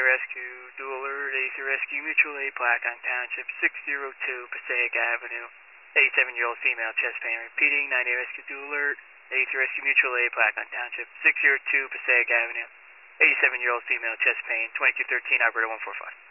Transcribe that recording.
Rescue, dual alert, 83 Rescue, mutual aid, Blackline Township, 602 Passaic Avenue. 87-year-old female, chest pain. Repeating, 98 Rescue, dual alert, 83 Rescue, mutual aid, Blackline Township, 602 Passaic Avenue. 87-year-old female, chest pain, 2213, operator 145.